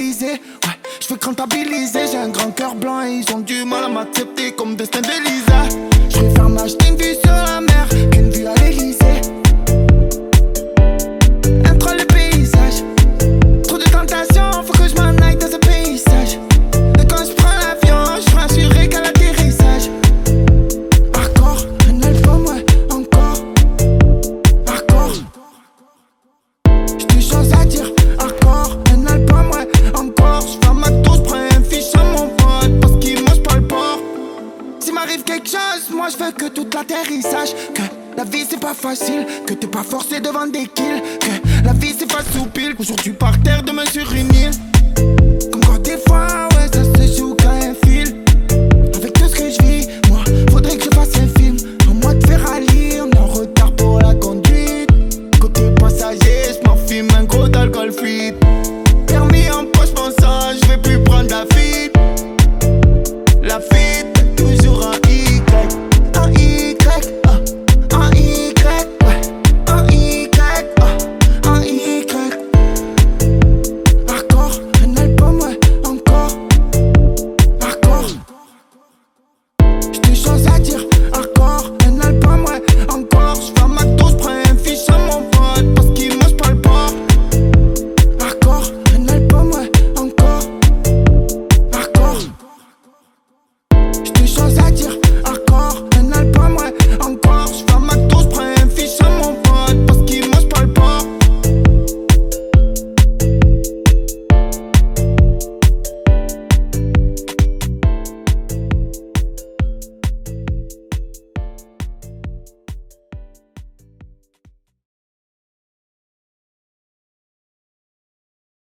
l'Elysée. Ouais, je veux comptabiliser. J'ai un grand cœur blanc et ils ont du mal à m'accepter comme destin d'Elisa. Je préfère m'acheter une vue sur la mer qu'une vue à l'Elysée. Aime trop le paysage. Trop de tentations, faut que je m'en aille dans ce paysage. Et quand je prends l'avion, je suis assuré qu'à l'atterrissage. Hardcore, un album, ouais, encore. Hardcore. J'ai des choses à dire, hardcore, un album, ouais, encore. Je fais ma tour, je prends un fiche à mon pote parce qu'il mange pas le porc. S'il m'arrive quelque chose, moi je veux que toute la terre y sache que la vie c'est pas facile, que t'es pas forcé de vendre des kills, que la vie c'est pas soupil, aujourd'hui par terre, demain sur une île.